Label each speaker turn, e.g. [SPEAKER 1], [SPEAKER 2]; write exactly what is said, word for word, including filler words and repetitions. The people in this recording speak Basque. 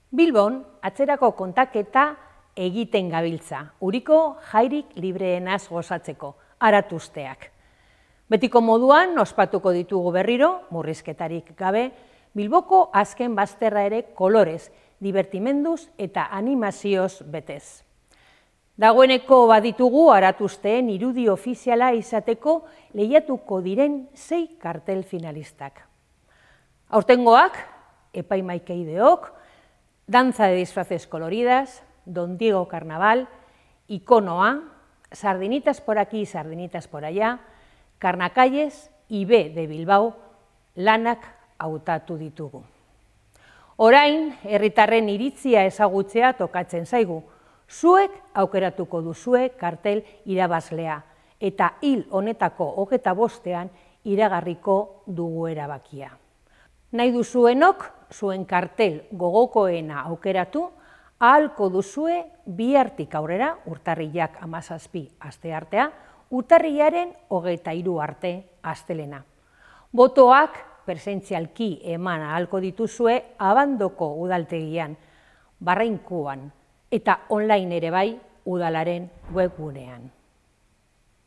[SPEAKER 1] Bilbon, atzerako kontaketa egiten gabiltza, uriko jairik libreenaz gozatzeko, aratuzteak. Betiko moduan, ospatuko ditugu berriro, murrizketarik gabe, Bilboko azken bazterra ere kolorez, divertimenduz eta animazioz betez. Dagoeneko baditugu aratuzteen irudi ofiziala izateko lehiatuko diren sei kartel finalistak. Aurtengoak, epaimahikaideok, Danza de disfraces coloridas, Don Diego Carnaval, Ikonoa, Sardinitas por aquí, Sardinitas por allá, Karnacalles, I B de Bilbao, lanak hautatu ditugu. Orain, herritarren iritzia ezagutzea tokatzen zaigu, zuek aukeratuko duzue kartel irabazlea, eta hil honetako hogeta bostean iragarriko dugu erabakia. Nahi duzuenok, zuen kartel gogokoena aukeratu, ahalko duzue bihartik aurrera, urtarrilak hamazazpi asteartea, urtarrilaren hogeita hiru arte astelena. Botoak presentzialki eman ahalko dituzue Abandoko udaltegian, Barrainkuan, eta online ere bai udalaren webgunean.